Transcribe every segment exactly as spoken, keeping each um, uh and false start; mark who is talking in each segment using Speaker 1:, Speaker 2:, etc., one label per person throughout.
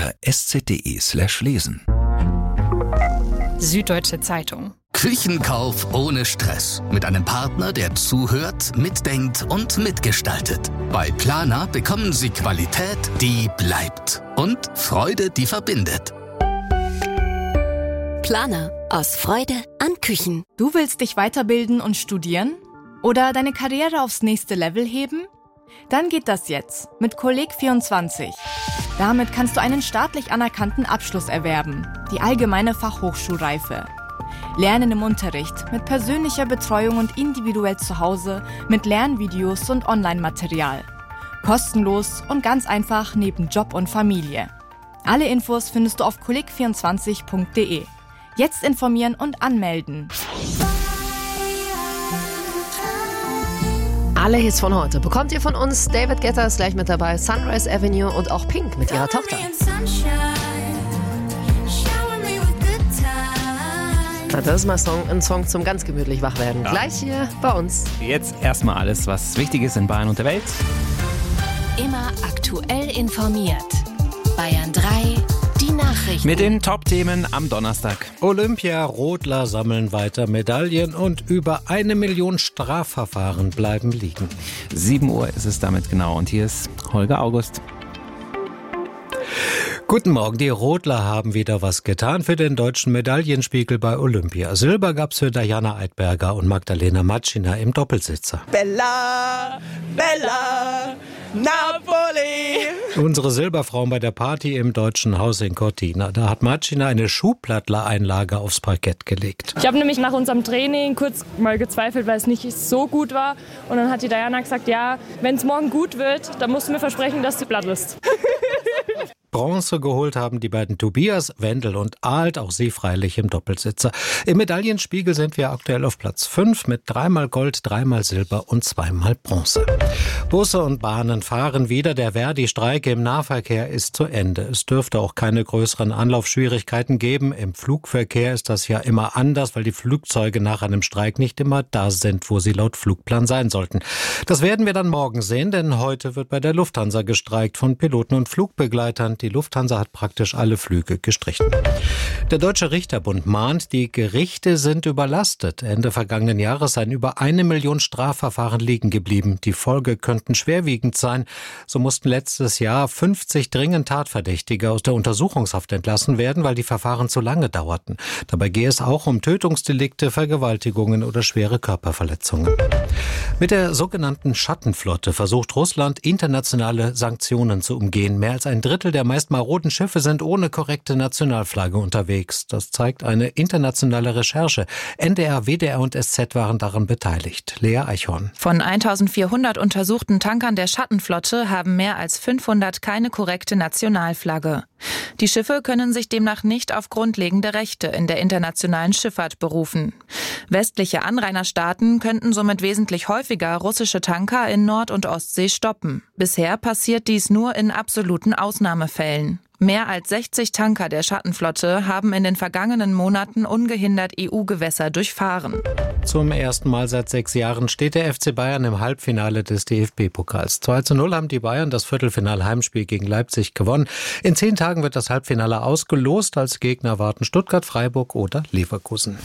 Speaker 1: unter s z punkt d e slash lesen.
Speaker 2: Süddeutsche Zeitung.
Speaker 3: Küchenkauf ohne Stress. Mit einem Partner, der zuhört, mitdenkt und mitgestaltet. Bei Planer bekommen Sie Qualität, die bleibt. Und Freude, die verbindet.
Speaker 4: Planer. Aus Freude an Küchen.
Speaker 5: Du willst dich weiterbilden und studieren? Oder deine Karriere aufs nächste Level heben? Dann geht das jetzt mit Kolleg vierundzwanzig. Damit kannst du einen staatlich anerkannten Abschluss erwerben, die allgemeine Fachhochschulreife. Lernen im Unterricht, mit persönlicher Betreuung und individuell zu Hause, mit Lernvideos und Online-Material. Kostenlos und ganz einfach neben Job und Familie. Alle Infos findest du auf kolleg vierundzwanzig punkt d e. Jetzt informieren und anmelden.
Speaker 6: Alle Hits von heute bekommt ihr von uns. David Guetta ist gleich mit dabei, Sunrise Avenue und auch Pink mit ihrer Tochter. Na, das ist mal Song, ein Song zum ganz gemütlich wachwerden. Ja. Gleich hier bei uns.
Speaker 7: Jetzt erstmal alles, was wichtig ist in Bayern und der Welt.
Speaker 4: Immer aktuell informiert. Bayern drei, die Nachrichten.
Speaker 7: Mit den Top-Themen am Donnerstag.
Speaker 8: Olympiarodler sammeln weiter Medaillen und über eine Million Strafverfahren bleiben liegen.
Speaker 7: sieben Uhr ist es damit genau und hier ist Holger August.
Speaker 8: Guten Morgen, die Rodler haben wieder was getan für den deutschen Medaillenspiegel bei Olympia. Silber gab's für Diana Eidberger und Magdalena Matschina im Doppelsitzer.
Speaker 9: Bella, Bella, Napoli.
Speaker 8: Unsere Silberfrauen bei der Party im Deutschen Haus in Cortina. Da hat Matschina eine Schuhplattler-Einlage aufs Parkett gelegt.
Speaker 10: Ich habe nämlich nach unserem Training kurz mal gezweifelt, weil es nicht so gut war. Und dann hat die Diana gesagt, ja, wenn es morgen gut wird, dann musst du mir versprechen, dass du platt bist.
Speaker 8: Bronze geholt haben die beiden Tobias, Wendel und Alt, auch sie freilich im Doppelsitzer. Im Medaillenspiegel sind wir aktuell auf Platz fünf mit dreimal Gold, dreimal Silber und zweimal Bronze. Busse und Bahnen fahren wieder. Der Verdi-Streik im Nahverkehr ist zu Ende. Es dürfte auch keine größeren Anlaufschwierigkeiten geben. Im Flugverkehr ist das ja immer anders, weil die Flugzeuge nach einem Streik nicht immer da sind, wo sie laut Flugplan sein sollten. Das werden wir dann morgen sehen, denn heute wird bei der Lufthansa gestreikt von Piloten und Flugbegleitern. Die Lufthansa hat praktisch alle Flüge gestrichen. Der Deutsche Richterbund mahnt, die Gerichte sind überlastet. Ende vergangenen Jahres seien über eine Million Strafverfahren liegen geblieben. Die Folge könnten schwerwiegend sein. So mussten letztes Jahr fünfzig dringend Tatverdächtige aus der Untersuchungshaft entlassen werden, weil die Verfahren zu lange dauerten. Dabei gehe es auch um Tötungsdelikte, Vergewaltigungen oder schwere Körperverletzungen. Mit der sogenannten Schattenflotte versucht Russland, internationale Sanktionen zu umgehen. Mehr als ein Drittel der meist maroden Schiffe sind ohne korrekte Nationalflagge unterwegs. Das zeigt eine internationale Recherche. N D R, W D R und S Z waren daran beteiligt. Lea Eichhorn.
Speaker 11: Von eintausendvierhundert untersuchten Tankern der Schattenflotte haben mehr als fünfhundert keine korrekte Nationalflagge. Die Schiffe können sich demnach nicht auf grundlegende Rechte in der internationalen Schifffahrt berufen. Westliche Anrainerstaaten könnten somit wesentlich häufiger russische Tanker in Nord- und Ostsee stoppen. Bisher passiert dies nur in absoluten Ausnahmefällen. Mehr als sechzig Tanker der Schattenflotte haben in den vergangenen Monaten ungehindert E U-Gewässer durchfahren.
Speaker 8: Zum ersten Mal seit sechs Jahren steht der F C Bayern im Halbfinale des D F B-Pokals. zwei zu null haben die Bayern das Viertelfinal-Heimspiel gegen Leipzig gewonnen. In zehn Tagen wird das Halbfinale ausgelost. Als Gegner warten Stuttgart, Freiburg oder Leverkusen.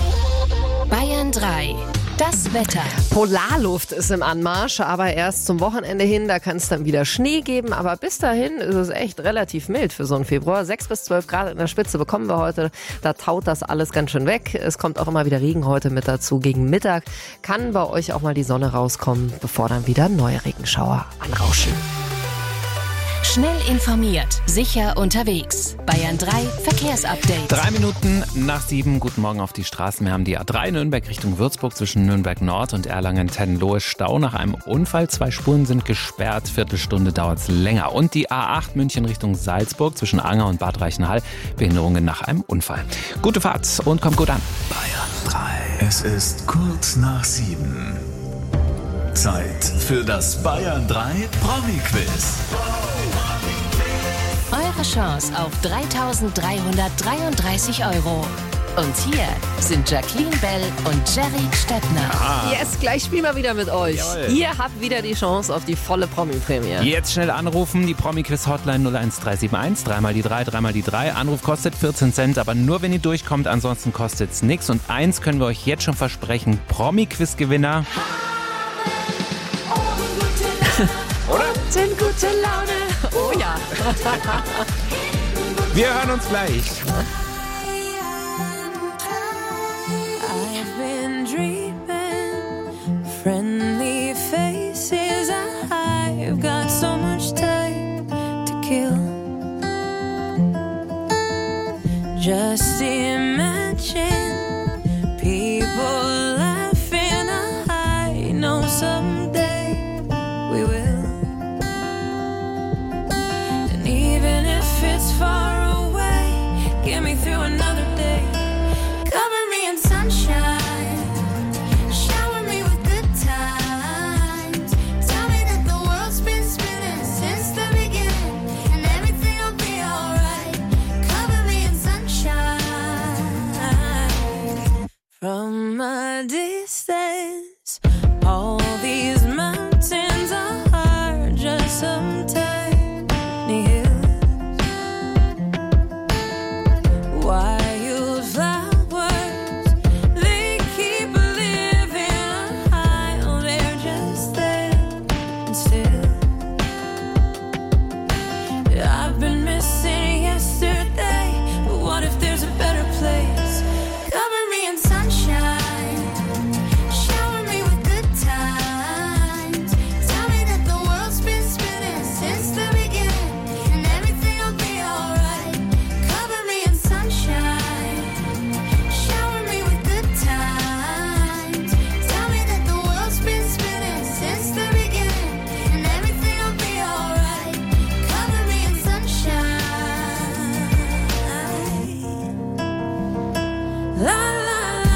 Speaker 4: Bayern drei. Das Wetter.
Speaker 6: Polarluft ist im Anmarsch, aber erst zum Wochenende hin, da kann es dann wieder Schnee geben. Aber bis dahin ist es echt relativ mild für so einen Februar. sechs bis zwölf Grad in der Spitze bekommen wir heute. Da taut das alles ganz schön weg. Es kommt auch immer wieder Regen heute mit dazu. Gegen Mittag kann bei euch auch mal die Sonne rauskommen, bevor dann wieder neue Regenschauer anrauschen.
Speaker 4: Schnell informiert, sicher unterwegs. Bayern drei Verkehrsupdate.
Speaker 7: Drei Minuten nach sieben. Guten Morgen auf die Straßen. Wir haben die A drei Nürnberg Richtung Würzburg zwischen Nürnberg Nord und Erlangen-Tenlohe Stau nach einem Unfall. Zwei Spuren sind gesperrt. Viertelstunde dauert es länger. Und die A acht München Richtung Salzburg zwischen Anger und Bad Reichenhall. Behinderungen nach einem Unfall. Gute Fahrt und kommt gut an.
Speaker 1: Bayern drei. Es ist kurz nach sieben. Zeit für das Bayern drei Promi-Quiz.
Speaker 4: Eure Chance auf dreitausenddreihundertdreiunddreißig Euro. Und hier sind Jacqueline Bell und Jerry Stettner.
Speaker 7: Ah.
Speaker 6: Yes, gleich spielen wir wieder mit euch.
Speaker 7: Jawohl.
Speaker 6: Ihr habt wieder die Chance auf die volle Promi-Prämie.
Speaker 7: Jetzt schnell anrufen, die Promi-Quiz-Hotline null eins drei sieben eins, dreimal die drei, dreimal die drei. Anruf kostet vierzehn Cent, aber nur wenn ihr durchkommt, ansonsten kostet es nichts. Und eins können wir euch jetzt schon versprechen, Promi-Quiz-Gewinner. Oder?
Speaker 6: Sind gute Laune. Oh ja.
Speaker 7: Wir hören uns gleich.
Speaker 2: I've been dreaming, friendly faces. I've got so much time to kill. Just imagine people laughing. I know someday we will. And even if it's far away, get me through another day. Cover me in sunshine, shower me with good times. Tell me that the world's been spinning since the beginning, and everything will be alright. Cover me in sunshine. From a distance, all these mountains are just some tiny hills. Wildflowers, they keep living high. Oh, they're just there and still. I've been missing yesterday, but what if there's a better place? Cover me in sunshine, shower me with good times. Tell me that the world's been spinning since the beginning, and everything will be alright. Cover me in sunshine, shower me with good times. Tell me that the world's been spinning since the beginning, and everything will be alright. Cover me in sunshine. La la la.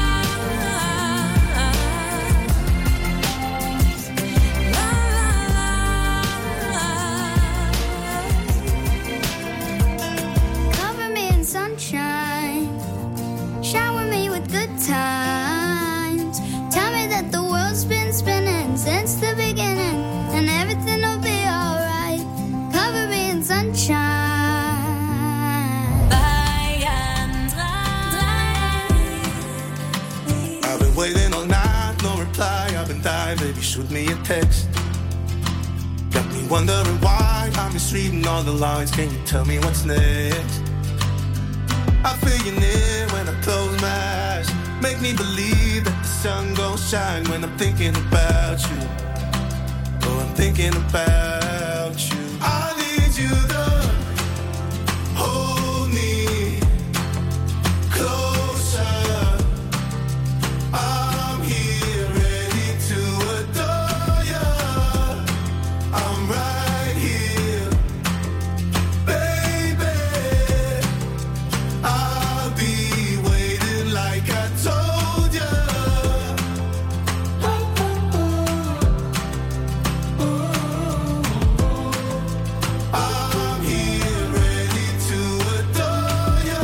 Speaker 2: La la la. Cover me in sunshine, shower me with good times. Tell me that the world's been spinning since the beginning, and everything will be alright. Cover me in sunshine. Bayern drei.
Speaker 12: I've been waiting all night, no reply. I've been dying, baby, shoot me a text. Got me wondering why I'm misreading all the lines. Can you tell me what's next? I feel you near when I close my eyes. Make me believe that the sun gon' shine when I'm thinking about you. Oh, I'm thinking about you. I need you to hold me closer. I'm here ready to adore you. I'm right here, baby. I'll be waiting like I told you. I'm here ready to adore you.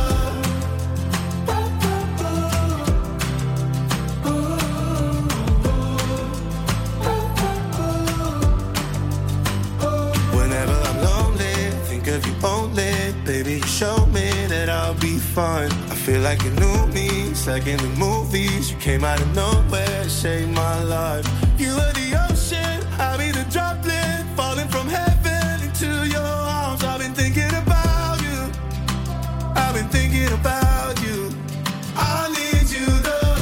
Speaker 12: Whenever I'm lonely, think of you only. Baby, you show me that I'll be fine. I feel like you knew me, it's like in the movies. You came out of nowhere, saved my life. You were the ocean, I'll be the droplet, falling from heaven into your arms. I've been thinking about you, I've been thinking about you. I need you to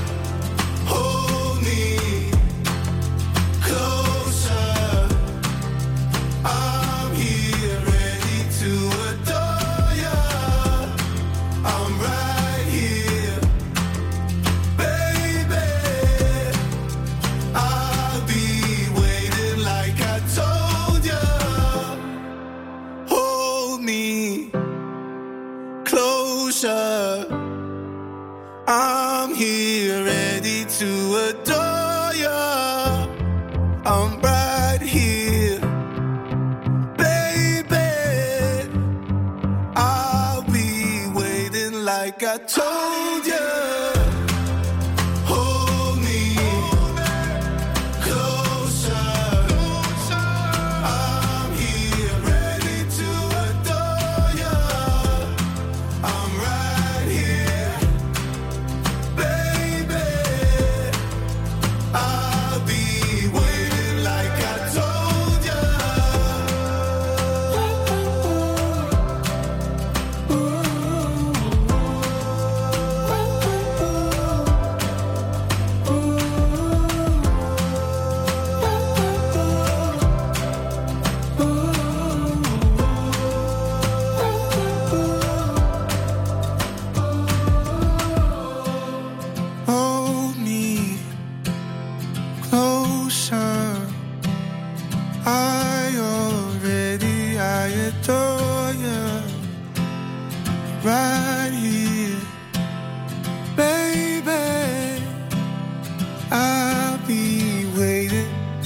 Speaker 12: hold me closer. I'm here ready to adore you. I'm right here, baby. I'll be waiting like I told you. Hold me closer. I'm here ready to adore you. I'm right here, baby. I'll be waiting like like I told you. Hold me closer. I'm here ready to adore you. I'm right here, baby. I'll be waiting like I told you. Hold me closer. I already, I adore you. Right here, baby. I'll be waiting.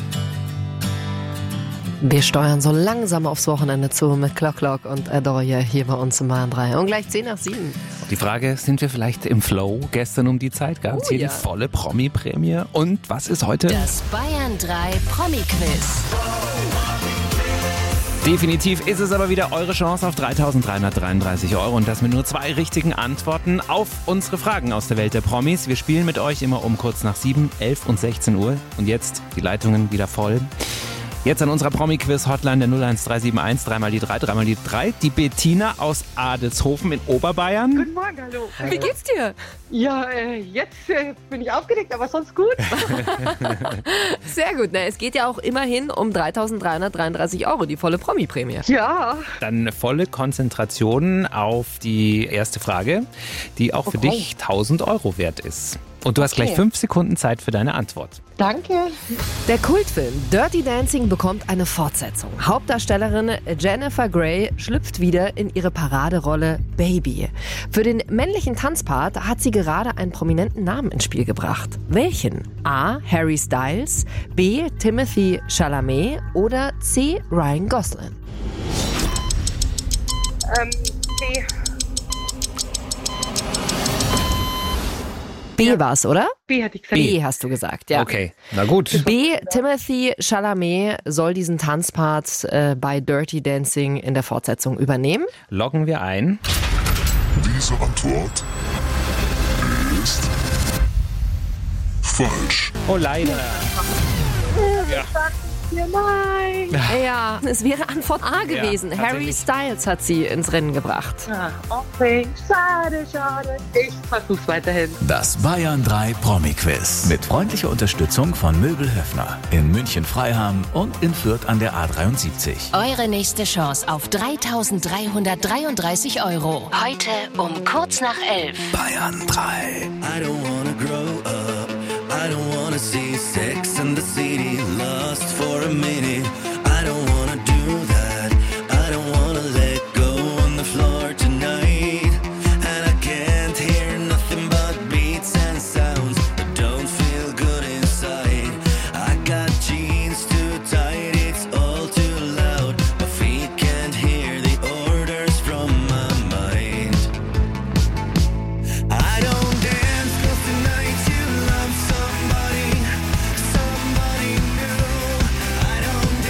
Speaker 6: Wir steuern so langsam aufs Wochenende zu mit Clock Clock und Adore You hier bei uns im Bayern drei. Und gleich zehn nach sieben.
Speaker 7: Die Frage, sind wir vielleicht im Flow? Gestern um die Zeit gab es
Speaker 6: Oh,
Speaker 7: hier
Speaker 6: ja.
Speaker 7: die volle Promi-Prämie. Und was ist heute?
Speaker 4: Das Bayern drei Promi-Quiz.
Speaker 7: Definitiv ist es aber wieder eure Chance auf dreitausenddreihundertdreiunddreißig Euro und das mit nur zwei richtigen Antworten auf unsere Fragen aus der Welt der Promis. Wir spielen mit euch immer um kurz nach sieben, elf und sechzehn Uhr und jetzt die Leitungen wieder voll. Jetzt an unserer Promi-Quiz-Hotline der null eins drei sieben eins, dreimal die drei, dreimal die drei, die Bettina aus Adelshofen in Oberbayern.
Speaker 13: Guten Morgen, hallo.
Speaker 6: Wie geht's dir?
Speaker 13: Ja, äh, jetzt äh, bin ich aufgeregt, aber sonst gut.
Speaker 6: Sehr gut. Na, es geht ja auch immerhin um dreitausenddreihundertdreiunddreißig Euro, die volle Promi-Prämie.
Speaker 13: Ja.
Speaker 7: Dann volle Konzentration auf die erste Frage, die auch für
Speaker 13: Okay.
Speaker 7: dich tausend Euro wert ist. Und du hast
Speaker 6: Okay.
Speaker 7: gleich fünf Sekunden Zeit für deine Antwort.
Speaker 13: Danke.
Speaker 6: Der Kultfilm Dirty Dancing bekommt eine Fortsetzung. Hauptdarstellerin Jennifer Grey schlüpft wieder in ihre Paraderolle Baby. Für den männlichen Tanzpart hat sie gerade einen prominenten Namen ins Spiel gebracht. Welchen? A. Harry Styles, B. Timothy Chalamet oder C. Ryan Gosling?
Speaker 13: Ähm, B.
Speaker 6: B war's, oder?
Speaker 13: B hatte ich gesagt.
Speaker 6: B hast du gesagt, ja.
Speaker 7: Okay, na gut.
Speaker 6: B. Timothy Chalamet soll diesen Tanzpart äh, bei Dirty Dancing in der Fortsetzung übernehmen.
Speaker 7: Loggen wir ein.
Speaker 14: Diese Antwort ist falsch.
Speaker 7: Oh, leider.
Speaker 6: Ja.
Speaker 13: Nein.
Speaker 6: Ja, es wäre Antwort A gewesen.
Speaker 7: Ja,
Speaker 6: Harry Styles hat sie ins Rennen gebracht.
Speaker 13: Ach, okay. Schade, schade. Ich versuch's weiterhin.
Speaker 1: Das Bayern drei Promi-Quiz mit freundlicher Unterstützung von Möbel Höffner in München-Freiham und in Fürth an der A dreiundsiebzig.
Speaker 4: Eure nächste Chance auf dreitausenddreihundertdreiunddreißig Euro. Heute um kurz nach elf.
Speaker 1: Bayern drei.
Speaker 12: I don't wanna grow up. I don't wanna see Sex and the City lost for a minute. I don't wanna do that. I don't wanna let go on the floor tonight. And I can't hear nothing but beats and sounds that don't feel good inside. I got jeans too tight, it's all too loud. My feet can't hear the orders from my mind. I don't dance 'cause tonight you love somebody, somebody new. I don't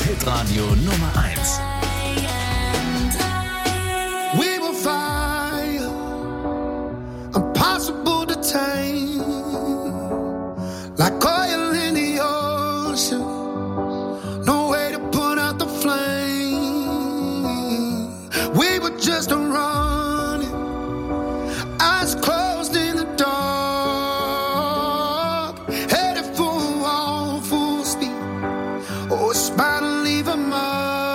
Speaker 1: Hitradio Nummer eins.
Speaker 12: We will fire, impossible to tame, like oil in the ocean, no way to put out the flame. We were just running, eyes closed in the dark, headed for a wall full speed, oh, it's about to leave a mark.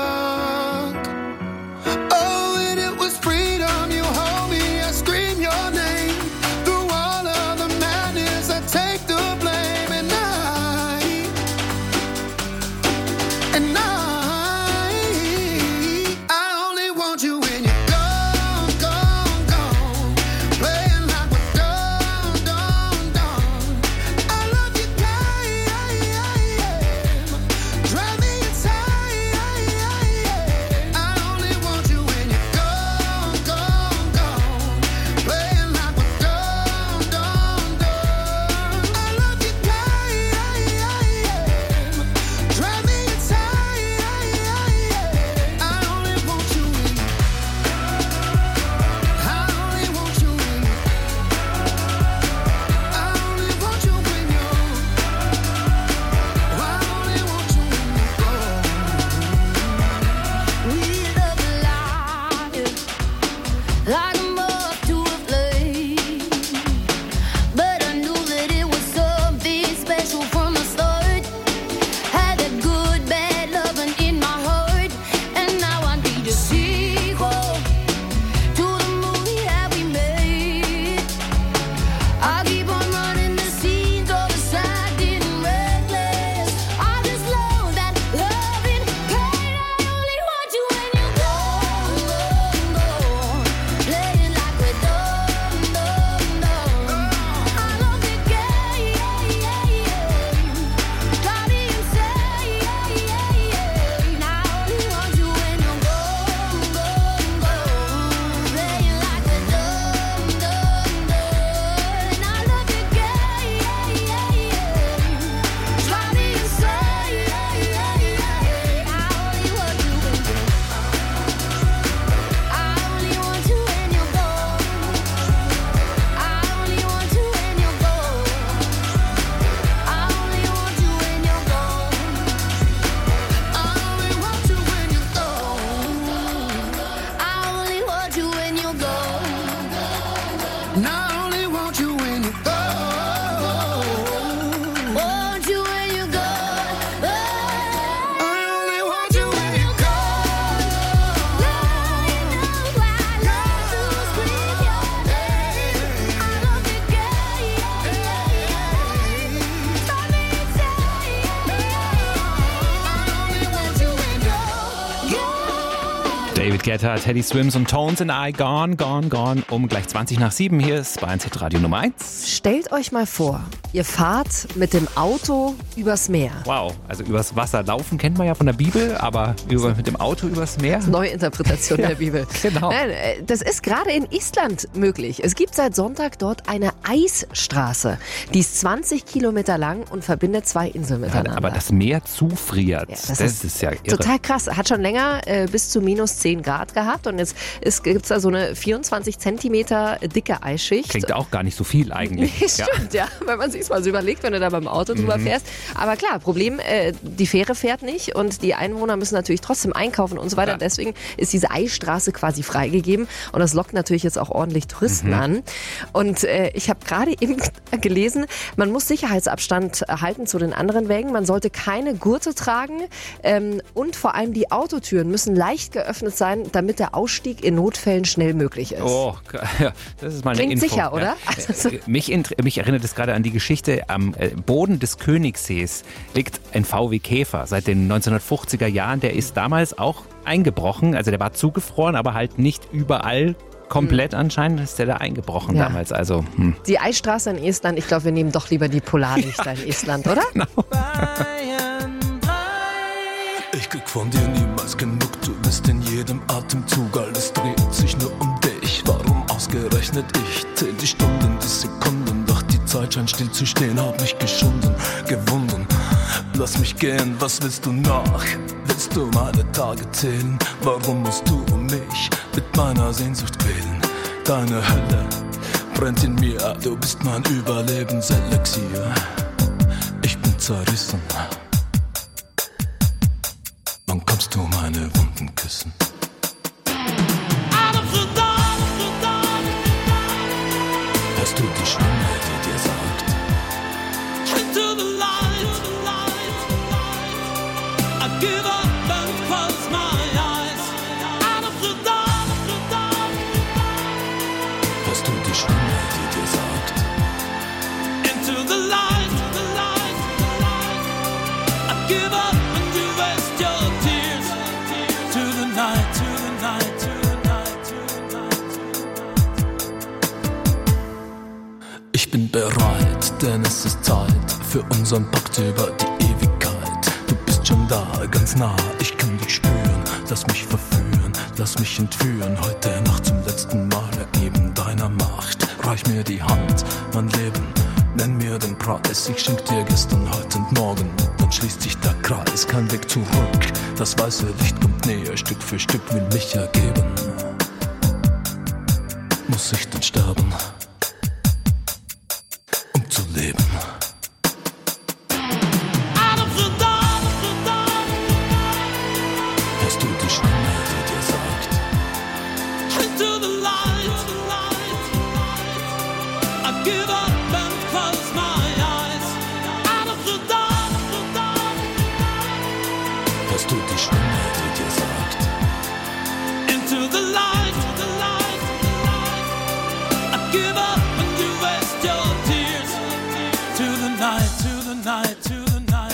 Speaker 7: David Guetta, Teddy Swims und Tones and I, Gone, Gone, Gone. Um gleich zwanzig nach sieben. Hier ist bei eins Hitradio Nummer eins.
Speaker 6: Stellt euch mal vor, ihr fahrt mit dem Auto übers Meer.
Speaker 7: Wow, also übers Wasser laufen kennt man ja von der Bibel, aber über, mit dem Auto übers Meer?
Speaker 6: Neue Interpretation
Speaker 7: ja,
Speaker 6: der Bibel.
Speaker 7: Genau.
Speaker 6: Nein, das ist gerade in Island möglich. Es gibt seit Sonntag dort eine Eisstraße. Die ist zwanzig Kilometer lang und verbindet zwei Inseln miteinander.
Speaker 7: Ja, aber das Meer zufriert, ja, das, das ist, ist ja irre.
Speaker 6: Total krass. Hat schon länger äh, bis zu minus zehn Grad gehabt und jetzt gibt es da so eine vierundzwanzig Zentimeter dicke Eisschicht.
Speaker 7: Klingt auch gar nicht so viel eigentlich.
Speaker 6: Nee, stimmt, ja. ja, wenn man sich mal so überlegt, wenn du da beim Auto drüber mhm. fährst. Aber klar, Problem, äh, die Fähre fährt nicht und die Einwohner müssen natürlich trotzdem einkaufen und so weiter. Ja. Deswegen ist diese Eisstraße quasi freigegeben und das lockt natürlich jetzt auch ordentlich Touristen mhm. an. Und äh, ich habe gerade eben gelesen, man muss Sicherheitsabstand halten zu den anderen Wägen. Man sollte keine Gurte tragen ähm, und vor allem die Autotüren müssen leicht geöffnet sein, damit der Ausstieg in Notfällen schnell möglich ist.
Speaker 7: Oh, ja, das ist mal eine
Speaker 6: Klingt
Speaker 7: Info.
Speaker 6: sicher, oder?
Speaker 7: Ja. Mich, mich erinnert es gerade an die Geschichte, am Boden des Königssees liegt ein V W Käfer seit den neunzehnhundertfünfziger Jahren. Der ist damals auch eingebrochen, also der war zugefroren, aber halt nicht überall komplett anscheinend ist der da eingebrochen ja. damals. Also, hm.
Speaker 6: Die Eisstraße in Estland, ich glaube, wir nehmen doch lieber die Polarlichter ja. in Estland, oder?
Speaker 7: Genau.
Speaker 12: Ich krieg von dir niemals genug, du bist in jedem Atemzug, alles dreht sich nur um dich. Warum ausgerechnet ich? Zähl die Stunden, die Sekunden, doch die Zeit scheint still zu stehen, hab mich geschunden, gewunden. Lass mich gehen, was willst du noch? Willst
Speaker 15: Kannst du meine Tage zählen? Warum musst du mich mit meiner Sehnsucht quälen? Deine Hölle brennt in mir, du bist mein Überlebenselixier. Ich bin zerrissen. Wann kommst du meine Wunden küssen? Hörst du die Stimme, die dir sagt: Into the light, I give up and close my eyes. Out of the dark, hörst du die Stimme, die dir sagt: Into the light, the light, I give up and you rest your tears. To the night, to the night, to the night, to the night. Ich bin bereit, denn es ist Zeit für unseren Pakt über die Ewigkeit. Du bist schon da, ganz nah, ich kann dich spüren. Lass mich verführen, lass mich entführen. Heute Nacht zum letzten Mal ergeben deiner Macht. Reich mir die Hand, mein Leben, nenn mir den Preis. Ich schenk dir gestern, heute und morgen. Dann schließt sich der Kreis, kein Weg zurück. Das weiße Licht kommt näher, Stück für Stück will mich ergeben. Muss ich denn sterben, um zu leben? Hörst du die Stimme, die dir sagt: Into the light, I give up and close my eyes. Out of the dark, hörst du die Stimme, die dir sagt: Into the light, the light, I give up and you rest your tears. To the night, to the night, to the night.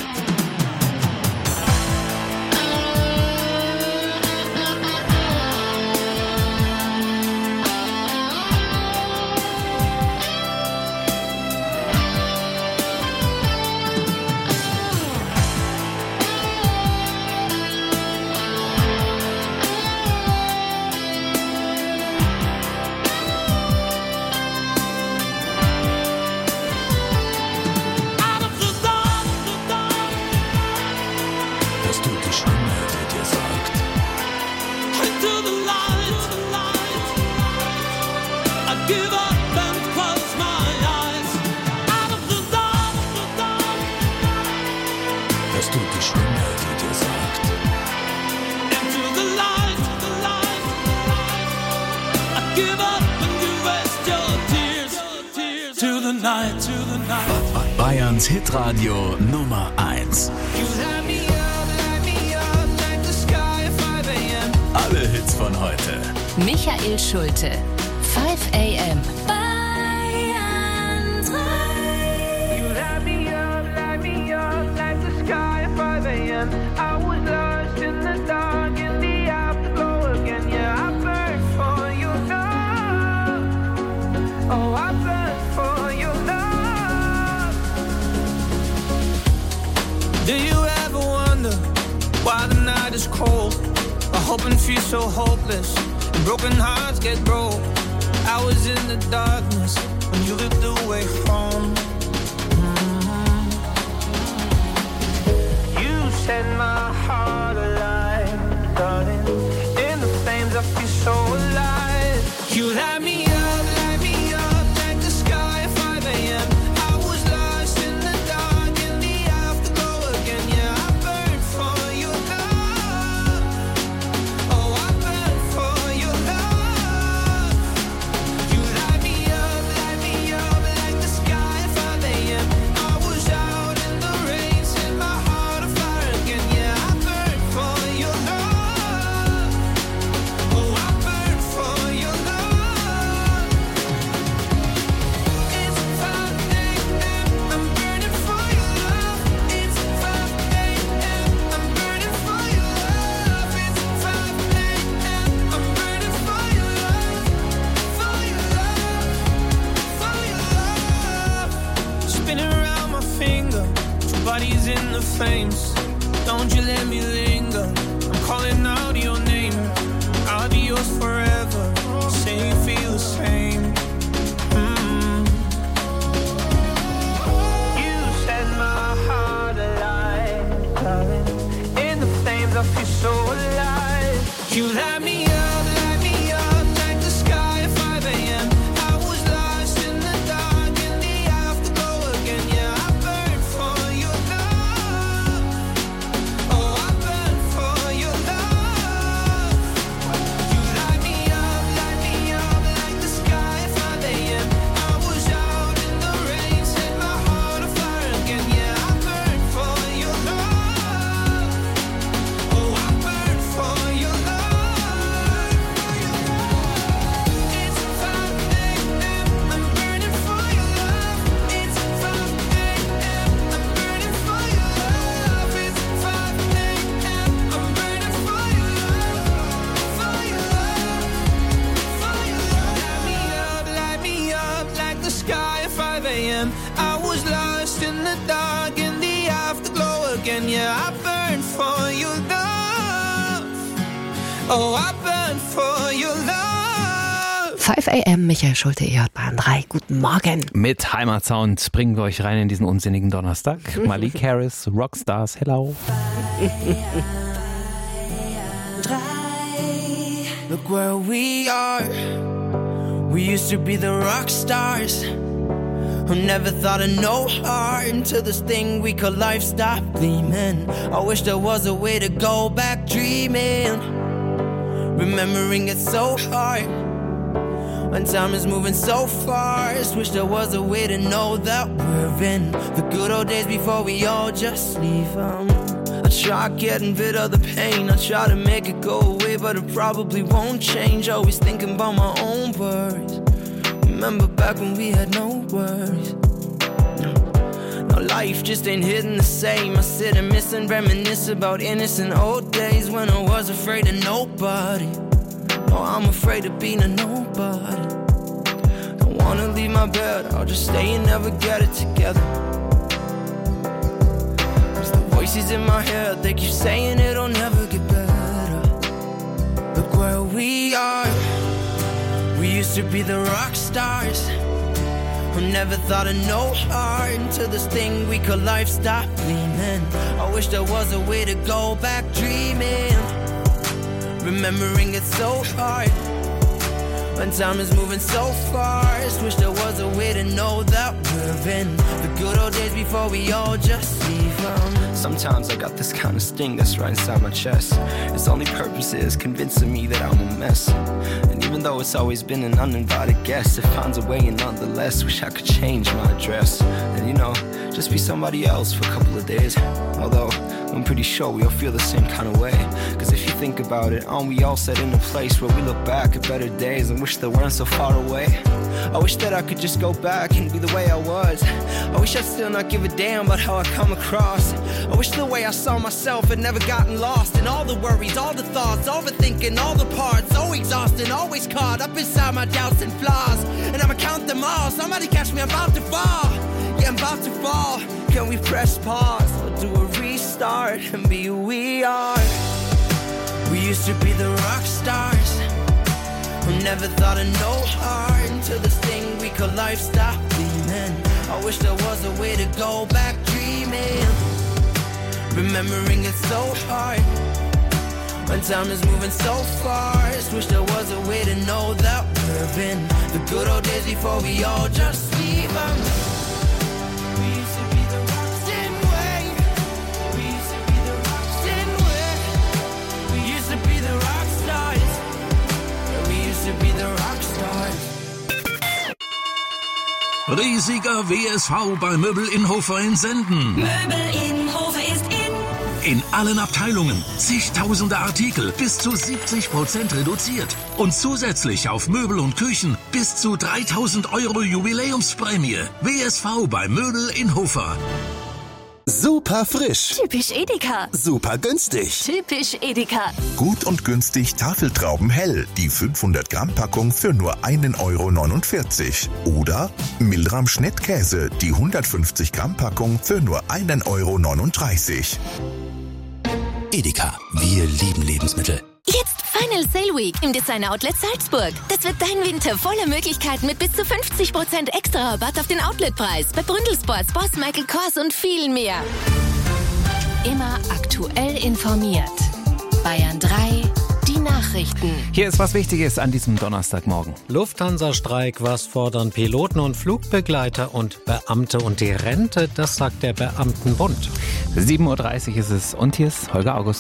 Speaker 15: Hörst du die Stimme, die dir sagt: Into the light, the light, I give up and close my eyes. Out of the dark, the dark. Hörst du die Stimme, die dir sagt: Into the light, the light, I give up and you rest your tears. To the night, to the night.
Speaker 1: Bayerns Hitradio Nummer eins. Alle Hits von heute.
Speaker 4: Michael Schulte, five a m.
Speaker 2: Bayern drei.
Speaker 16: You light me up, light me up like the sky at five a m. I was lost in the dark in the afterglow again. Yeah, I burn for your love. Oh, I burn for your love. Do you ever wonder why the night is cold? I hope and feel so hopeless, and broken hearts get broke. I was in the darkness when you lived away home. Mm-hmm. You set my heart alive, darling. In the flames I feel so alive. You light me up, light me up like the sky at five a m. I was lost in the dark in the afterglow again. Yeah, I burn for your love. Oh, I burn for your love. You light me up, light me up like the sky at five a m. I was out in the rain, set my heart on fire again. Yeah, I I feel so alive. You light me up, light me up like the sky at five a.m. I was lost in the dark in the afterglow again. Yeah, I burn for your love. Oh, I burn for your love. You light me up, light me up like the sky at five a.m. I was out in the rain, set my heart on fire again. Yeah, I burn for your love. Oh, I burn for your love. It's five a.m. I'm burning for your love. It's five a.m. I'm burning for your love. It's five a.m. I'm burning for your love. For your love. For your love. Light me up, light me up like the sky at five a.m. I was lost in the dark in the afterglow again. Yeah, I burn for your love. Oh, I burn for your love.
Speaker 6: five a.m. Michael Schulte, E J Bayern drei. Guten Morgen.
Speaker 7: Mit Heimatsound bringen wir euch rein in diesen unsinnigen Donnerstag. Malik Harris, Rockstars, hello.
Speaker 9: Look where we are. We used to be the rock stars who never thought of no heart until this thing we call life stopped gleaming. I wish there was a way to go back dreaming. Remembering it's so hard when time is moving so fast. Wish there was a way to know that we're in the good old days before we all just leave them. I try getting rid of the pain, I try to make it go away, but it probably won't change. Always thinking about my own worries. Remember back when we had no worries. Now life just ain't hitting the same. I sit and miss and reminisce about innocent old days when I was afraid of nobody. No, I'm afraid of being a nobody. Don't wanna leave my bed, I'll just stay and never get it together. Cause the voices in my head, they keep saying it'll never get better. Look where we are. We used to be the rock stars who never thought of no heart until this thing we call life stopped gleaming. I wish there was a way to go back dreaming. Remembering it's so hard when time is moving so fast. Wish there was a way to know that we're in the good old days before we all just leave them. Sometimes I got this kind of sting that's right inside my chest. Its only purpose is convincing me that I'm a mess. And even though it's always been an uninvited guest, it finds a way and nonetheless wish I could change my address. And you know, just be somebody else for a couple of days. Although I'm pretty sure we all feel the same kind of way. Cause if you think about it, aren't we all set in a place where we look back at better days and wish they weren't so far away? I wish that I could just go back and be the way I was. I wish I'd still not give a damn about how I come across. I wish the way I saw myself had never gotten lost in all the worries, all the thoughts, overthinking, all the parts. So exhausting, always caught up inside my doubts and flaws. And I'ma count them all, somebody catch me, I'm about to fall. Yeah, I'm about to fall. Can we press pause or do a restart and be who we are? We used to be the rock stars who never thought of no heart until this thing we call life stopped gleaming. I wish there was a way to go back dreaming. Remembering it's so hard when time is moving so fast. Wish there was a way to know that we're in the good old days before we all just leave them. We used to be the rocks, didn't we? We used to be the rocks, didn't we? We used to be the rock stars. Yeah, we used to be the rock stars.
Speaker 17: Riesiger W S V bei Möbel Inhofer in Senden.
Speaker 2: Möbel Inhofer ist in.
Speaker 17: In allen Abteilungen zigtausende Artikel bis zu siebzig Prozent reduziert. Und zusätzlich auf Möbel und Küchen bis zu dreitausend Euro Jubiläumsprämie. W S V bei Möbel Inhofer.
Speaker 18: Super frisch.
Speaker 19: Typisch Edeka.
Speaker 18: Super günstig.
Speaker 19: Typisch Edeka.
Speaker 14: Gut und günstig Tafeltrauben hell. Die fünfhundert Gramm Packung für nur einen Euro neunundvierzig. Oder Milram Schnittkäse. Die hundertfünfzig Gramm Packung für nur einen Euro neununddreißig.
Speaker 18: Edeka. Wir lieben Lebensmittel.
Speaker 19: Jetzt Final Sale Week im Designer Outlet Salzburg. Das wird dein Winter voller Möglichkeiten mit bis zu fünfzig Prozent extra Rabatt auf den Outletpreis. Bei Bründel-Sports, Boss, Michael Kors und viel mehr. Immer aktuell informiert.
Speaker 4: Bayern drei, die Nachrichten.
Speaker 7: Hier ist was Wichtiges an diesem Donnerstagmorgen.
Speaker 8: Lufthansa-Streik, was fordern Piloten und Flugbegleiter und Beamte und die Rente, das sagt der Beamtenbund.
Speaker 7: sieben Uhr dreißig ist es und hier ist Holger August.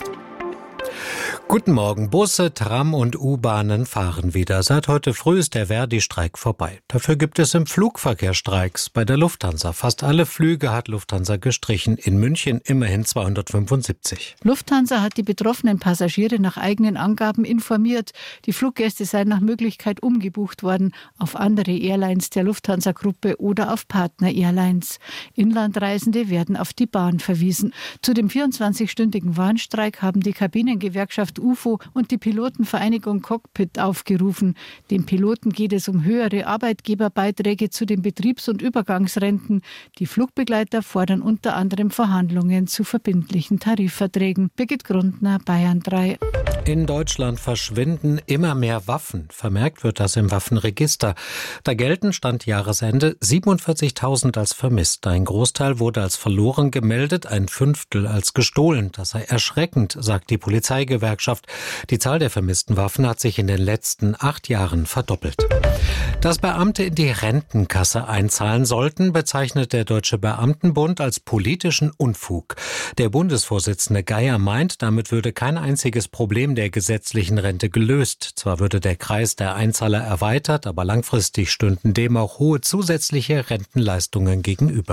Speaker 8: Guten Morgen. Busse, Tram und U-Bahnen fahren wieder. Seit heute früh ist der Verdi-Streik vorbei. Dafür gibt es im Flugverkehr Streiks bei der Lufthansa. Fast alle Flüge hat Lufthansa gestrichen. In München immerhin zweihundertfünfundsiebzig.
Speaker 20: Lufthansa hat die betroffenen Passagiere nach eigenen Angaben informiert. Die Fluggäste seien nach Möglichkeit umgebucht worden auf andere Airlines der Lufthansa-Gruppe oder auf Partner-Airlines. Inlandreisende werden auf die Bahn verwiesen. Zu dem vierundzwanzigstündigen Warnstreik haben die Kabinengewerkschaft U F O und die Pilotenvereinigung Cockpit aufgerufen. Den Piloten geht es um höhere Arbeitgeberbeiträge zu den Betriebs- und Übergangsrenten. Die Flugbegleiter fordern unter anderem Verhandlungen zu verbindlichen Tarifverträgen. Birgit Grundner, Bayern drei.
Speaker 8: In Deutschland verschwinden immer mehr Waffen. Vermerkt wird das im Waffenregister. Da gelten Stand Jahresende siebenundvierzigtausend als vermisst. Ein Großteil wurde als verloren gemeldet, ein Fünftel als gestohlen. Das sei erschreckend, sagt die Polizeigewerkschaft. Die Zahl der vermissten Waffen hat sich in den letzten acht Jahren verdoppelt. Dass Beamte in die Rentenkasse einzahlen sollten, bezeichnet der Deutsche Beamtenbund als politischen Unfug. Der Bundesvorsitzende Geier meint, damit würde kein einziges Problem der gesetzlichen Rente gelöst. Zwar würde der Kreis der Einzahler erweitert, aber langfristig stünden dem auch hohe zusätzliche Rentenleistungen gegenüber.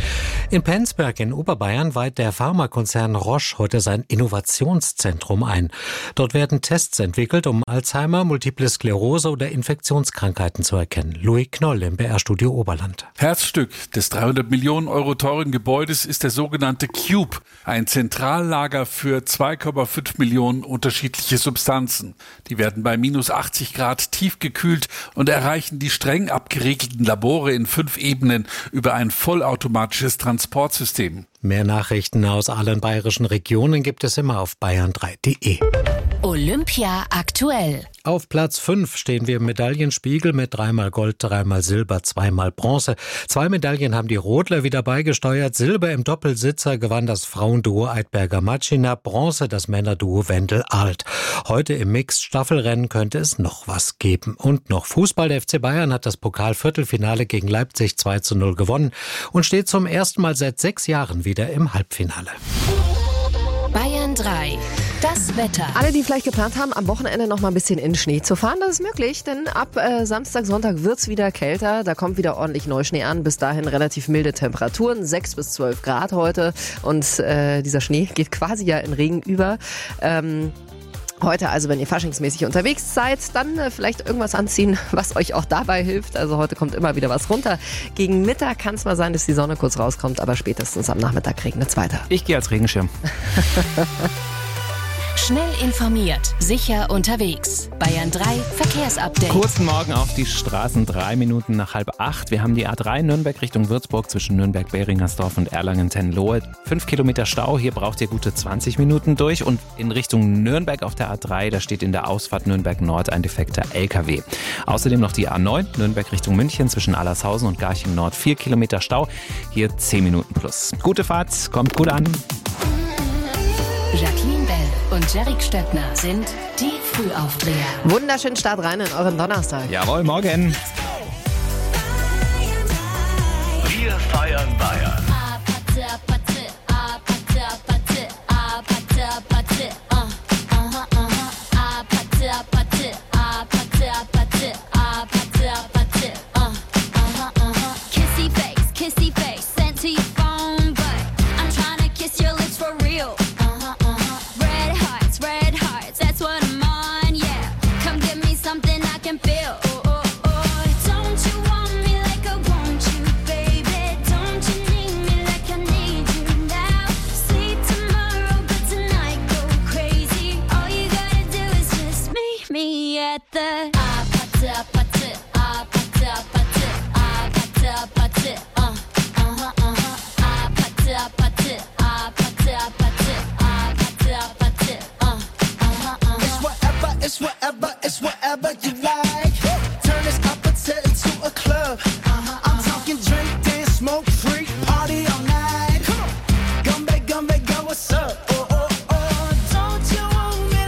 Speaker 8: In Penzberg in Oberbayern weiht der Pharmakonzern Roche heute sein Innovationszentrum ein. Dort werden Tests entwickelt, um Alzheimer, Multiple Sklerose oder Infektionskrankheiten zu erkennen. Louis Knoll im B R-Studio Oberland.
Speaker 21: Herzstück des dreihundert Millionen Euro teuren Gebäudes ist der sogenannte Cube, ein Zentrallager für zwei Komma fünf Millionen unterschiedliche Substanzen. Die werden bei minus achtzig Grad tiefgekühlt und erreichen die streng abgeregelten Labore in fünf Ebenen über ein vollautomatisches Transportsystem.
Speaker 8: Mehr Nachrichten aus allen bayerischen Regionen gibt es immer auf bayern drei punkt de.
Speaker 4: Olympia aktuell.
Speaker 8: Auf Platz fünf stehen wir im Medaillenspiegel mit dreimal Gold, dreimal Silber, zweimal Bronze. Zwei Medaillen haben die Rodler wieder beigesteuert. Silber im Doppelsitzer gewann das Frauenduo Eidberger-Matschina, Bronze das Männerduo Wendel-Ahlt. Heute im Mixed-Staffelrennen könnte es noch was geben. Und noch Fußball. Der F C Bayern hat das Pokal-Viertelfinale gegen Leipzig zwei zu null gewonnen und steht zum ersten Mal seit sechs Jahren wieder im Halbfinale.
Speaker 4: Bayern drei. Das Wetter.
Speaker 6: Alle, die vielleicht geplant haben, am Wochenende noch mal ein bisschen in Schnee zu fahren, das ist möglich, denn ab äh, Samstag, Sonntag wird's wieder kälter. Da kommt wieder ordentlich Neuschnee an. Bis dahin relativ milde Temperaturen, sechs bis zwölf Grad heute. Und äh, dieser Schnee geht quasi ja in Regen über. Ähm, Heute also, wenn ihr faschingsmäßig unterwegs seid, dann äh, vielleicht irgendwas anziehen, was euch auch dabei hilft. Also heute kommt immer wieder was runter. Gegen Mittag kann es mal sein, dass die Sonne kurz rauskommt, aber spätestens am Nachmittag regnet es weiter.
Speaker 7: Ich gehe als Regenschirm.
Speaker 4: Schnell informiert, sicher unterwegs. Bayern drei Verkehrsupdate.
Speaker 7: Kurzen Morgen auf die Straßen, drei Minuten nach halb acht. Wir haben die A drei Nürnberg Richtung Würzburg zwischen Nürnberg-Behringersdorf und Erlangen-Tenlohe. Fünf Kilometer Stau, hier braucht ihr gute zwanzig Minuten durch. Und in Richtung Nürnberg auf der A drei, da steht in der Ausfahrt Nürnberg Nord ein defekter L K W. Außerdem noch die A neun Nürnberg Richtung München zwischen Allershausen und Garching Nord. Vier Kilometer Stau, hier zehn Minuten plus. Gute Fahrt, kommt gut an.
Speaker 4: Jacqueline Bell und Jerry Stöckner sind die Frühaufdreher.
Speaker 6: Wunderschönen Start rein in euren Donnerstag.
Speaker 7: Jawohl, morgen.
Speaker 1: Wir feiern Bayern.
Speaker 2: Kissy face, kissy face, sent to your phone, but I'm trying to kiss your lips for real. Red hearts, red hearts, that's what I'm on, yeah. Come give me something I can feel. Oh, oh, oh. Don't you want me like I want you, baby? Don't you need me like I need you now? Sleep tomorrow, but tonight go crazy. All you gotta do is just meet me at the ah, pata, pata, ah, pata, pata, ah, pata, pata, uh, uh-huh, uh-huh, ah, pata, pata, ah, pata, pata, ah, pata, pata, uh, uh-huh, uh-huh.
Speaker 9: It's whatever, it's whatever, it's whatever you like. Turn this opposite into a club. Uh-huh, I'm talking drink, dance, smoke, free, party all night. Come on, Gumbe, Gumbe, go, what's up? Oh, oh, oh. Don't you want me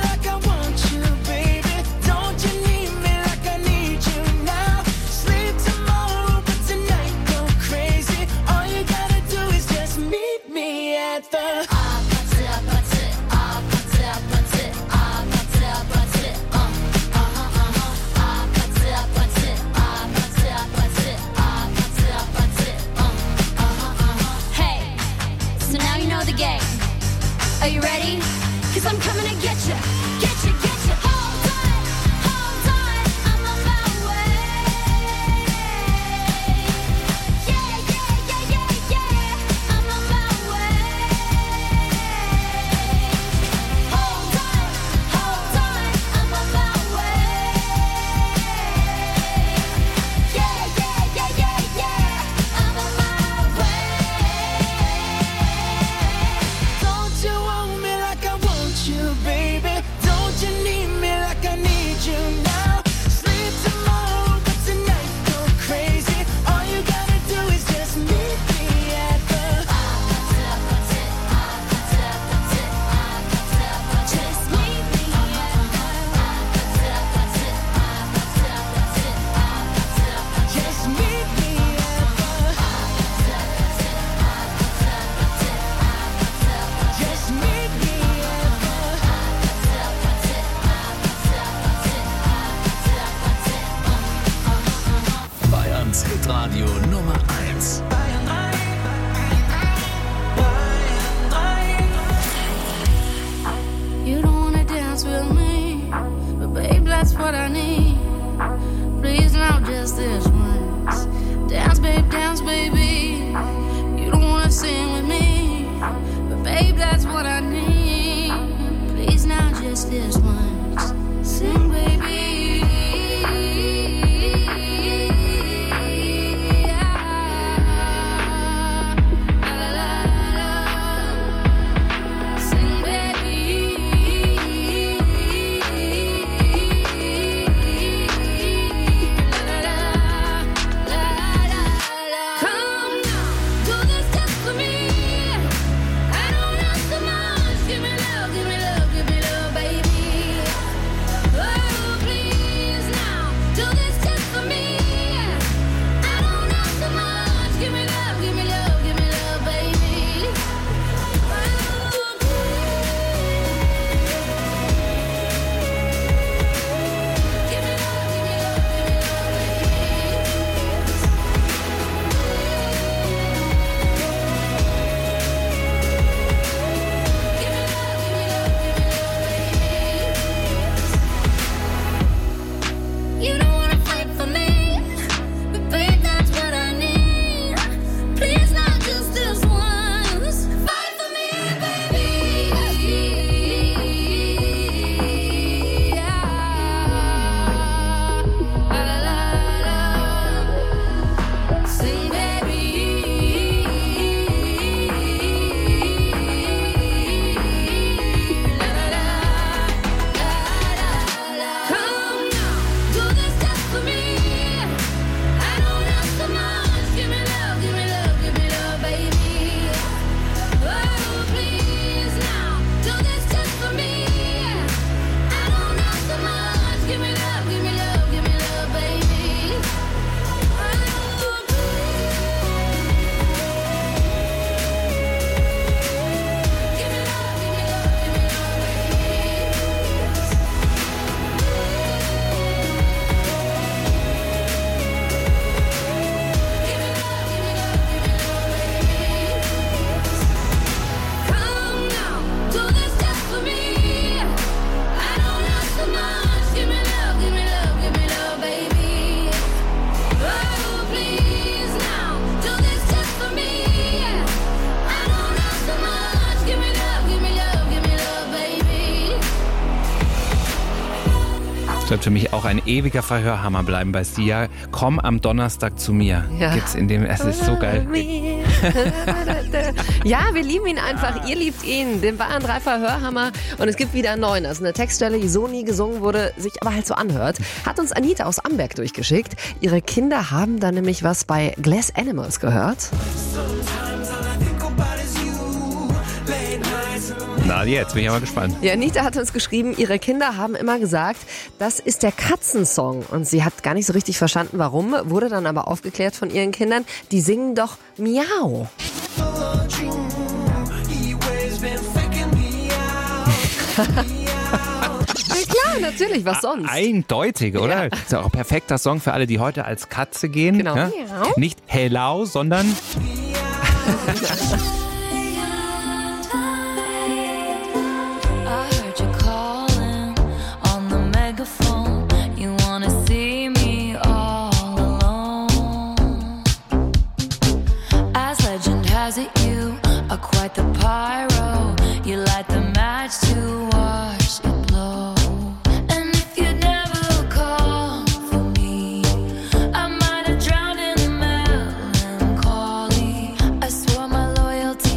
Speaker 1: Hitradio Nummer eins.
Speaker 2: You don't wanna dance with me, but babe, that's what I need. Please now, just this once. Dance, babe, dance, baby. You don't wanna sing with me, but babe, that's what I need. Please now, just this once. Sing, baby.
Speaker 7: Wird für mich auch ein ewiger Verhörhammer bleiben bei Sia. Komm am Donnerstag zu mir.
Speaker 6: Ja.
Speaker 7: Gibt's in dem, es ist so geil.
Speaker 6: Ja, wir lieben ihn einfach. Ihr liebt ihn, den Bayern drei Verhörhammer. Und es gibt wieder einen neuen. Das ist eine Textstelle, die so nie gesungen wurde, sich aber halt so anhört. Hat uns Anita aus Amberg durchgeschickt. Ihre Kinder haben da nämlich was bei Glass Animals gehört.
Speaker 7: Na, jetzt bin ich aber gespannt.
Speaker 6: Ja, Anita hat uns geschrieben, ihre Kinder haben immer gesagt, das ist der Katzensong. Und sie hat gar nicht so richtig verstanden, warum. Wurde dann aber aufgeklärt von ihren Kindern, die singen doch Miau. Ja, klar, natürlich, was sonst?
Speaker 7: Eindeutig, oder? Ja. Ist ja auch ein perfekter Song für alle, die heute als Katze gehen.
Speaker 6: Genau.
Speaker 7: Ja? Nicht Hello, sondern...
Speaker 2: Quite the pyro, you light the match to watch it blow. And if you never call for me, I might have drowned in the melancholy. I swore my loyalty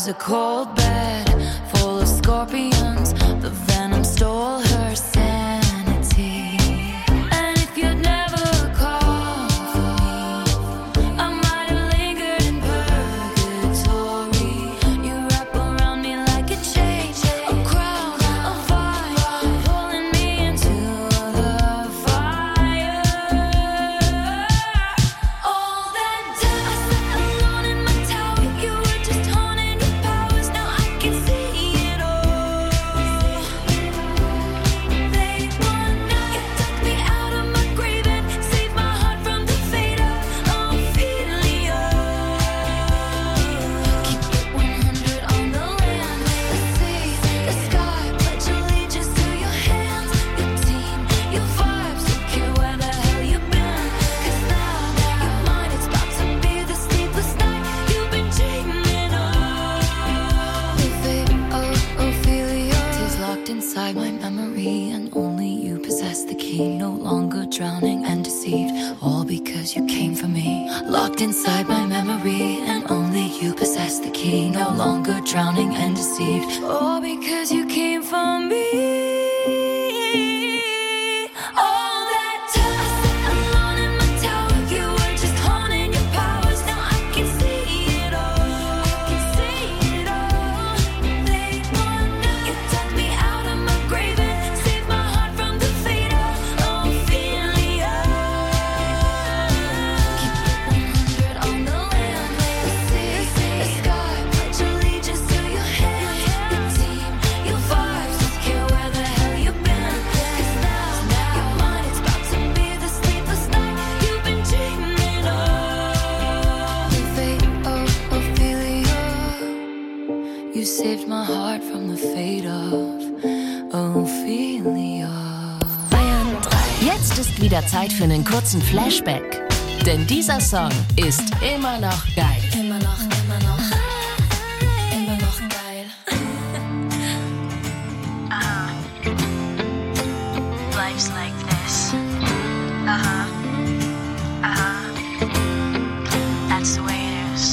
Speaker 2: was a cold bed full of scorpions. The venom stole her sanity. And if you'd never called for me, I might have lingered in purgatory. You wrap around me like a chain, a crown, a fire, pulling me into the fire. All that time I sat alone in my tower, you were just honing your powers. Now I can see it all. They want now you took me out of my grave and saved my heart from the fate of Ophelia. Keep it one hundred on the land, the sea, the sky. Pledge allegiance to your hands, your team, your vibes. Don't care where the hell you've been, 'cause now your mind is about to be the sleepless night you've been dreaming of. The fate of Ophelia is locked inside my memory, and only you possess the key. No longer drowning and deceived, all because you came for me. Locked inside my memory, and only you possess the key. No longer drowning and deceived, all because you came for me. All that time I sat alone in my tower, you were just honing your powers. Now I can see it all. I can see it all. They want now you took me out of my grave and saved my heart from the fate of Ophelia. Keep it one hundred on the land, the sea, the sky. Pledge allegiance to your hands, your team, your vibes. Don't care where the hell you've been, 'cause now your mind is about to be the sleepless night you've been dreaming of. The fate of Ophelia. You saved my heart from the fate of Ophelia.
Speaker 4: Bayern drei. Jetzt ist wieder Zeit für einen kurzen Flashback. Denn dieser Song ist immer noch geil.
Speaker 2: Immer noch, immer noch, immer noch geil.
Speaker 3: Uh-huh. Life's like this. Uh-huh. Uh-huh. That's the way it is.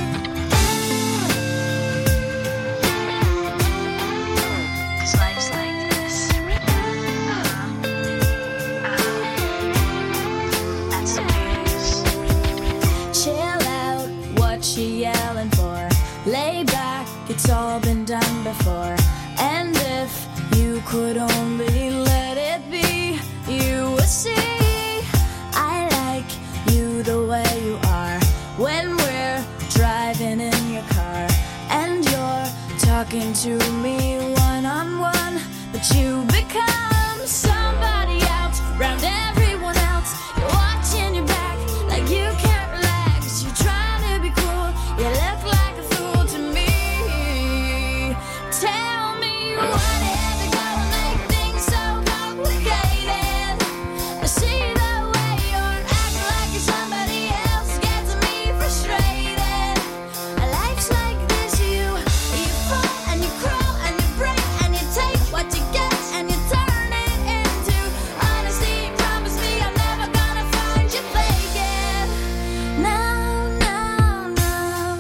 Speaker 3: 'Cause life's like this. Uh-huh. Uh-huh. That's the way it is.
Speaker 2: Chill out, what you yelling for? Lay back, it's all been done before. And if you could only let it be, you would see I like you the way you are. When we're driving in your car and you're talking to me one on one, but you become somebody else round everyone else. You're watching your back like you can't relax. You're trying to be cool, you look like a fool to me. Tell me what is it gonna make things so complicated? I see the way you're acting like you're somebody else, gets me frustrated. Life's like this, you you fall and you crawl and you break and you take what you get and you turn it into honesty. Promise me I'm never gonna find you faking. No, no, no.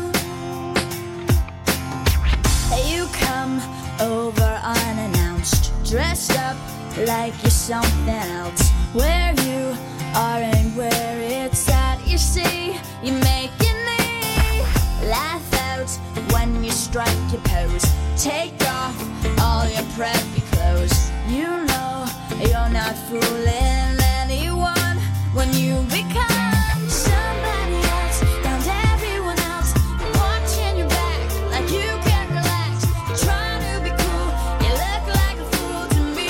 Speaker 2: You come over unannounced, dressed up like you're something else. Where you are and where it's at, you see, you're making me laugh out when you strike your pose. Take off all your preppy clothes. You know you're not fooling anyone when you become somebody else round everyone else. You're watching your back like you can't relax. You're trying to be cool, you look like a fool to me.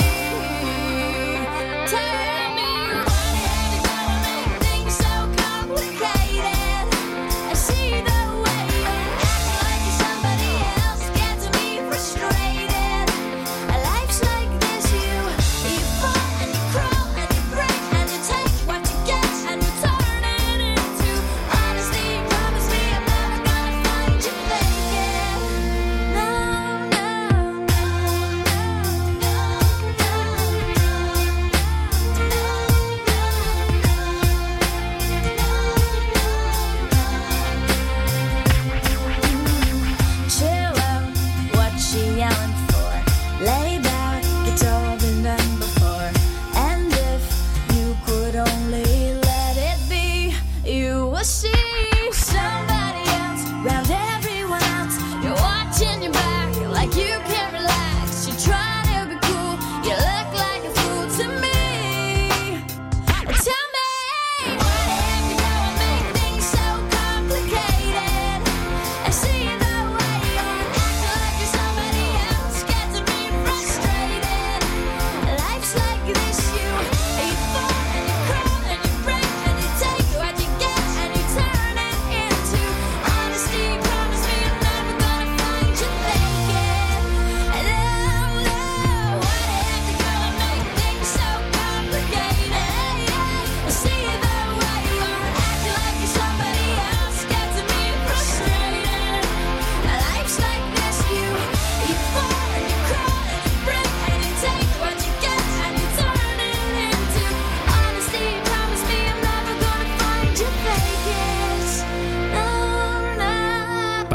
Speaker 2: Tell me what is it gonna make things so complicated? I see the way you're acting like you're somebody else, gets me frustrated. Life's like this, you you fall and you crawl and you break and you take what you get and you turn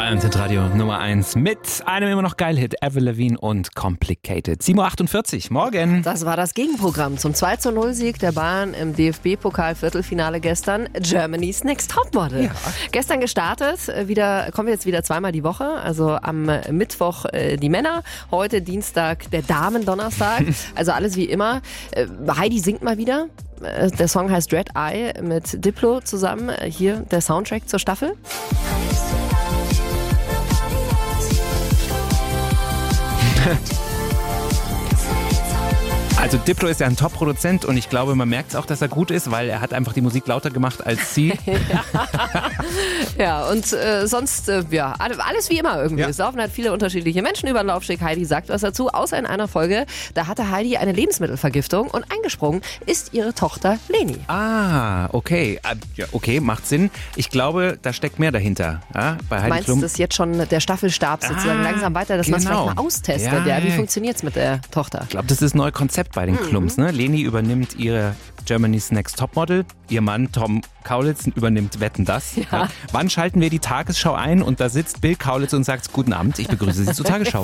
Speaker 7: Bayern Radio Nummer eins mit einem immer noch Geil-Hit, Avril Lavigne und Complicated. sieben Uhr achtundvierzig, morgen.
Speaker 6: Das war das Gegenprogramm zum zwei zu null Sieg der Bayern im D F B-Pokal-Viertelfinale gestern. Germany's Next Topmodel. Ja. Gestern gestartet, wieder, kommen wir jetzt wieder zweimal die Woche. Also am Mittwoch äh, die Männer, heute Dienstag der Damen-Donnerstag. Also alles wie immer. Äh, Heidi singt mal wieder. Der Song heißt Red Eye mit Diplo zusammen. Hier der Soundtrack zur Staffel.
Speaker 7: Also Diplo ist ja ein Top-Produzent und ich glaube, man merkt es auch, dass er gut ist, weil er hat einfach die Musik lauter gemacht als sie.
Speaker 6: ja. ja, und äh, sonst, äh, ja, alles wie immer irgendwie. Ja. Es laufen halt viele unterschiedliche Menschen über den Laufsteg. Heidi sagt was dazu, außer in einer Folge, da hatte Heidi eine Lebensmittelvergiftung und eingesprungen ist ihre Tochter Leni.
Speaker 7: Ah, okay. Ja, okay, macht Sinn. Ich glaube, da steckt mehr dahinter. Ja, bei Heidi
Speaker 6: Meinst
Speaker 7: Klum.
Speaker 6: du, dass jetzt schon der Staffelstab sozusagen ah, langsam weiter, dass genau. man es vielleicht mal austestet? Ja, ja. Wie funktioniert's mit der Tochter?
Speaker 7: Ich glaube, das ist ein neues Konzept bei den mhm. Klums. Ne? Leni übernimmt ihre Germany's Next Topmodel. Ihr Mann Tom Kaulitz übernimmt Wetten, das. Ja. Ja. Wann schalten wir die Tagesschau ein? Und da sitzt Bill Kaulitz und sagt, guten Abend, ich begrüße Sie zur Tagesschau.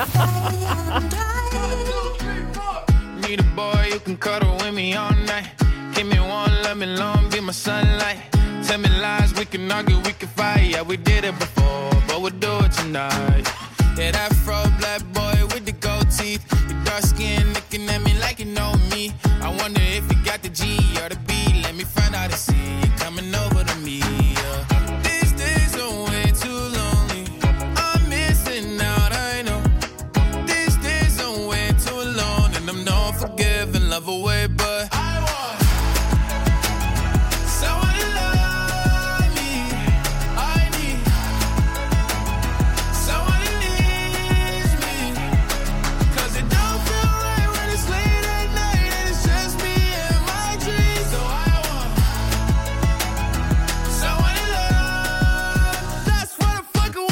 Speaker 16: Need a boy you can cuddle with me all night. Give me one, let me long, be my sunlight. Tell me lies, we can argue, we can fight. Yeah, we did it before, but we'll do it tonight. Yeah, that fro black boy with the gold teeth. Your dark skin looking at me like you know me. I wonder if you got the G or the B. Let me find out and see you coming over to me. Yeah. These days are way too lonely. I'm missing out, I know. These days are way too alone. And I'm not forgiving, love away, but I want someone to love me. I need someone to needs me. Cause it don't feel right when it's late at night and it's just me and my dreams. So I want someone to love. That's what I fucking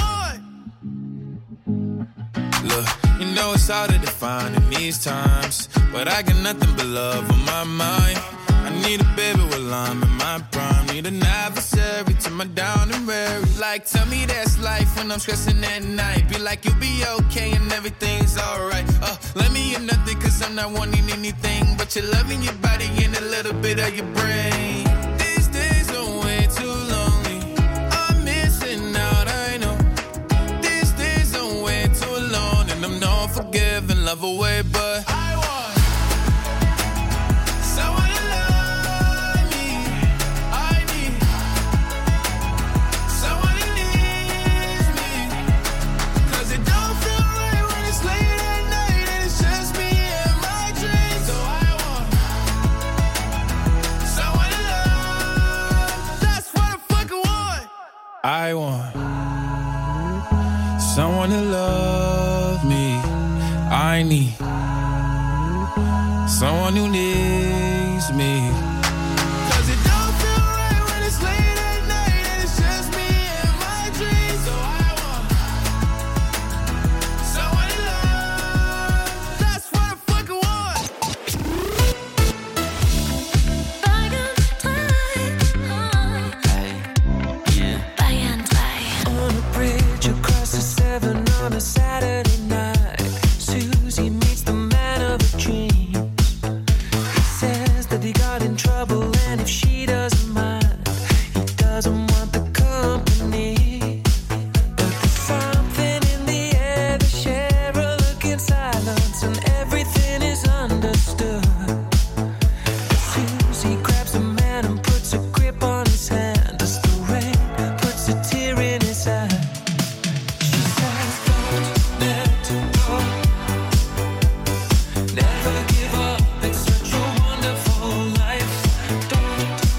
Speaker 16: want. Look, you know it's hard to define in these times, but I got nothing but love on my mind. I need a baby while I'm in my prime. Need an adversary to my down and weary. Like, tell me that's life when I'm stressing at night. Be like, you'll be okay and everything's alright. Uh, let me in nothing cause I'm not wanting anything but your love in your body and a little bit of your brain. These days are way too lonely. I'm missing out, I know. These days are way too alone. And I'm not forgiving, love away, but I want someone to love me. I need someone who needs me. Cause it don't feel right when it's late at night and it's just me and my dreams. So I want someone to love. That's what I fucking want. I want someone to love me. I need someone who needs me. Cause it don't feel right when it's late at night and it's just me and my dreams. So I want someone to love. That's what I fucking want.
Speaker 2: Bayern drei.
Speaker 5: On a bridge across the Severn on a Saturday night, Susie meets the man of her dreams. He says that he got in trouble and if she doesn't mind, he doesn't want the company. But there's something in the air, they share a look in silence and everything is understood. Susie grabs the man and puts a grip on his hand as the rain puts a tear in his eye. She says, don't let go, never give up, it's such a wonderful life. Don't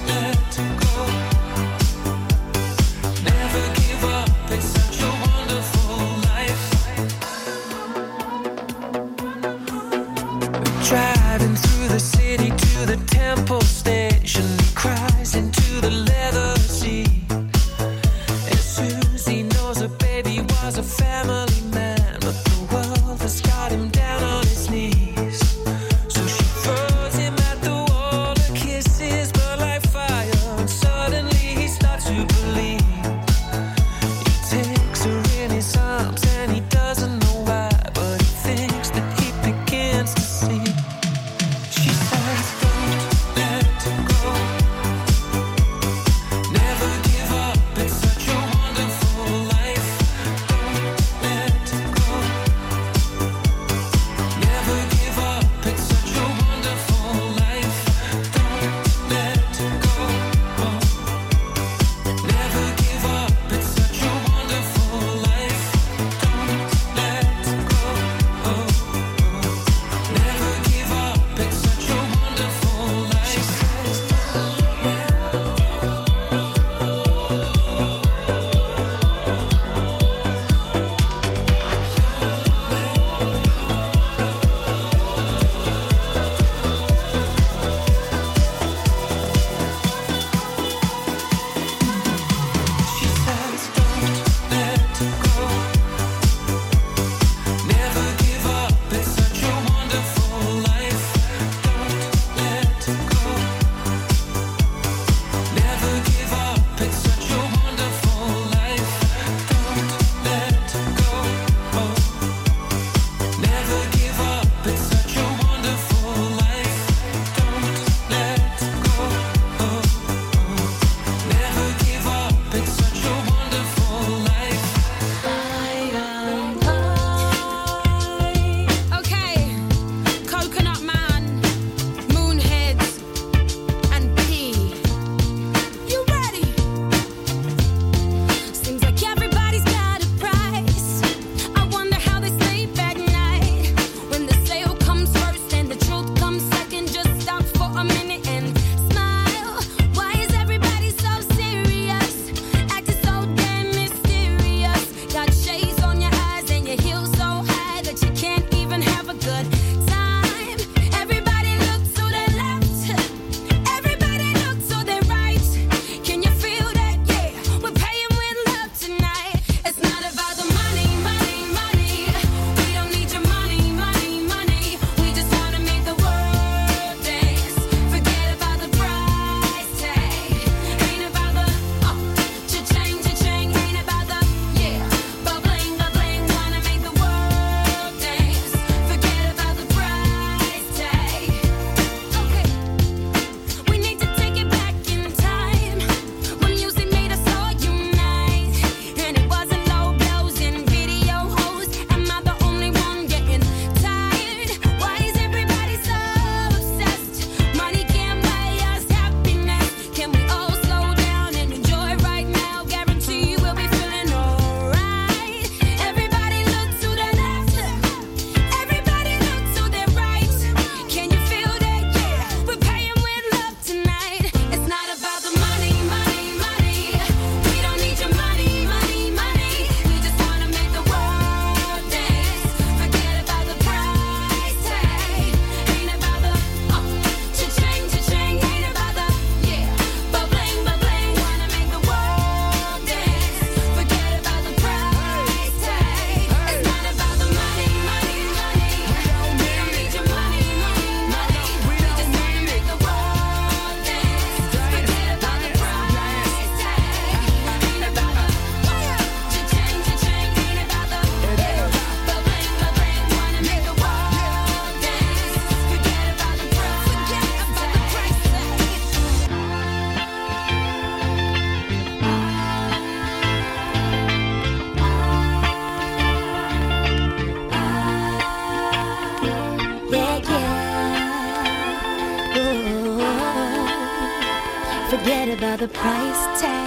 Speaker 2: forget about the price tag.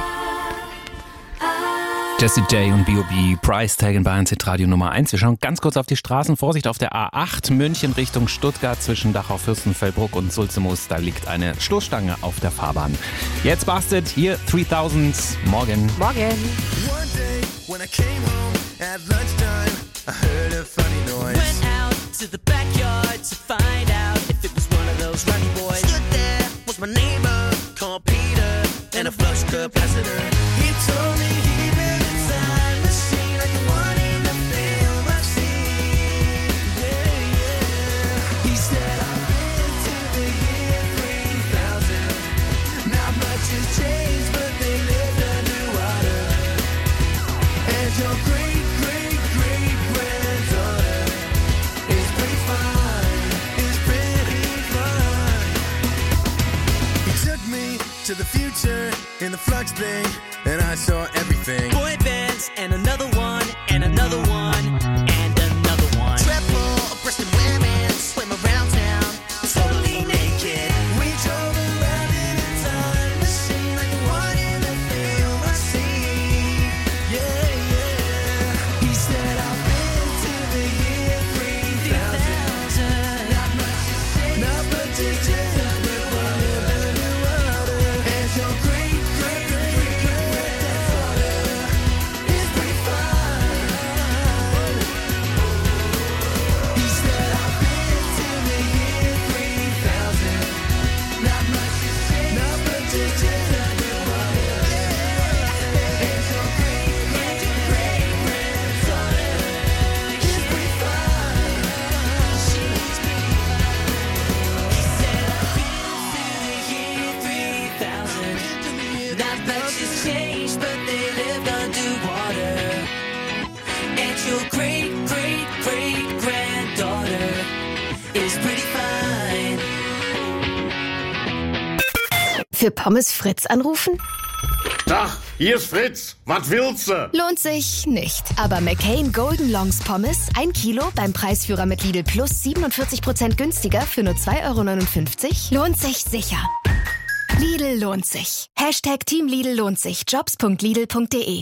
Speaker 7: Jessie J und B O B, Price Tag in Bayern Radio Nummer eins. Wir schauen ganz kurz auf die Straßen. Vorsicht auf der A acht, München Richtung Stuttgart zwischen Dachau, Fürstenfeldbruck und Sulzemus. Da liegt eine Stoßstange auf der Fahrbahn. Jetzt Busted, hier dreitausend. Morgen.
Speaker 6: Morgen.
Speaker 9: One day when I came home at lunchtime, I heard a funny noise. Went out to the backyard to find out if it was one of those runny boys. Stood there was my neighbor called Peter and a flush capacitor. He told me he built a time machine like the one in the film I've seen. Yeah, yeah. He said I've been to the year three thousand. Not much has changed, but they lived underwater. And your great, great, great granddaughter is pretty fine, is pretty fine. He took me to the future in the flux thing, and I saw everything. Boy bands, and another one, and another one, and another one. Triple breasted women swim around town, totally naked. We drove around in a time machine like the one in the film I see. Yeah, yeah. He said I've been to the year three thousand. Not much to say, not much to tell, but one in the water. And your great, great, great, great granddaughter is pretty fine. He said I've been to the year three thousand. Not much to say, not much to tell, but one in the water. And your great, great, great granddaughter is pretty fine. She's pretty fine. He said I've been to the year three thousand. Not much has changed, but they lived underwater. And your great, great, great granddaughter is pretty fine.
Speaker 19: Für Pommes Fritz anrufen?
Speaker 10: Tag, hier ist Fritz. Was willst du?
Speaker 19: Lohnt sich nicht. Aber McCain Golden Longs Pommes, ein Kilo beim Preisführer mit Lidl Plus siebenundvierzig Prozent günstiger für nur zwei Euro neunundfünfzig, lohnt sich sicher. Lidl lohnt sich. Hashtag Team Lidl lohnt sich. Jobs punkt lidl punkt de